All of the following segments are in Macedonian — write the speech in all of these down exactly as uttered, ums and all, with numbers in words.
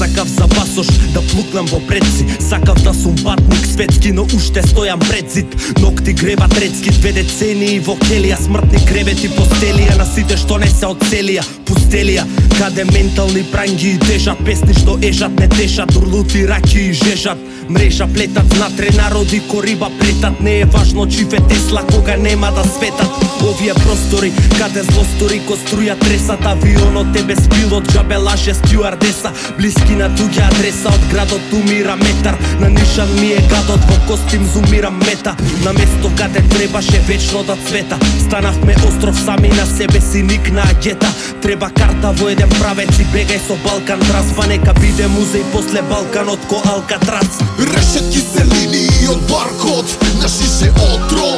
сакав за басош да плукнам во предси. Сакав да сум батник светски, но уште стојам пред зид. Ногти гребат рецки, две децении во келија, смртни кревети постелија на сите што не се оцелија. Пустелија, каде ментални пранги тежат, песни што ежат не тешат, урлути раки и жежат. Мрежа плетат, внатре народи ко риба плетат. Не е важно чиф е Тесла кога нема да светат. Овие простори, каде злостори ко струја тресат. Авионот е без пилот, џабе лаже стюардеса. Блиски на туѓа адреса, од градот умира метар. На нишан ми е гадот, во костим зумира мета. На место каде требаше вечно да цвета. Станавме остров сами на себе си, никна агета. Треба карта во еден правец и бегај со Балкан Трас. Па нека биде музеј после Балканот ко Алкатрас. Решетки се линии од баркот, на шише отров.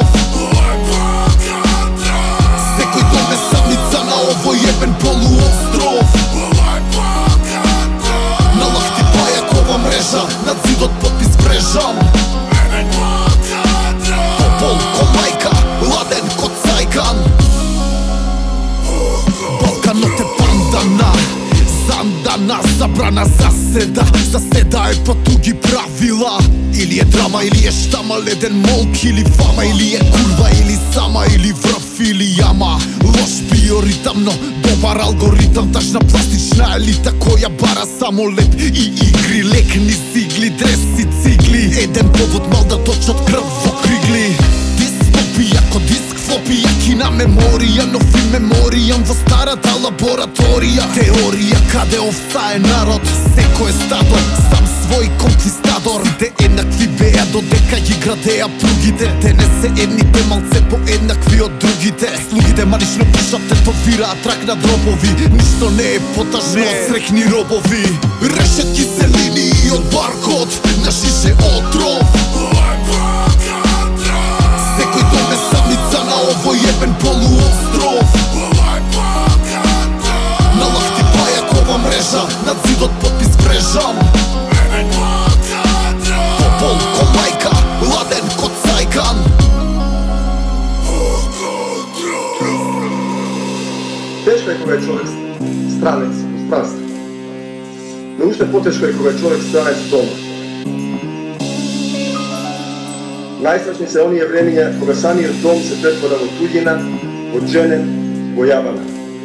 Секој дом е самица на овој ебен полуостров. На лахти пајакова мрежа, над зидот подпис врежам. Попол ко мајка, ладен ко цајкан. Балканот е пандана, зандана, забрана заседа. Заседа е по туги правила. Или е драма, или е штама, леден молк, или фама, или е курва, или сама, или врв, или јама. Лош биоритам, но добар алгоритам. Тажна пластична елита која бара само леп и игри. Лекни сигли, дреси, цигли. Еден повод мал да точат крв во кригли. Дистопија ко диск флопи, јаки на меморија, нов и меморијам во старата лабораторија. Теорија каде овца е народ, секој е стадо, сам свој конквистадор. Сите еднакви беа додека ги градеа пругите. Те не се едните, малце по еднакви од другите. Слугите манично пишат, тетовираат трак на дробови. Ништо не е потажно од срехни робови. Решетки се линии од баркот, на шише отров. Секој дом е самица на овој ебен полуостров. На лахти пајакова мрежа, над зидот подпис врежам. Попол ко мајка, ладен ко цајкан. Тешко е кога е човек странец во странство. Но уште потешко е кога е човек странец дома. Најстрашни се оние времења кога самиот дом се претвора во туѓина, одженен, бојавана.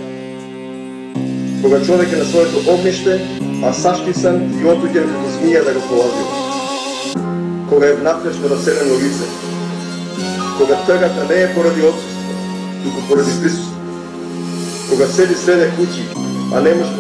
Кога човек е на своето огниште, а саштисан и отуѓен како змија да го полазива. Кога е внатрешно раселено лице. Кога тъгата не е поради отсутство, туку поради присуство. Кога седи среде куќи, а не може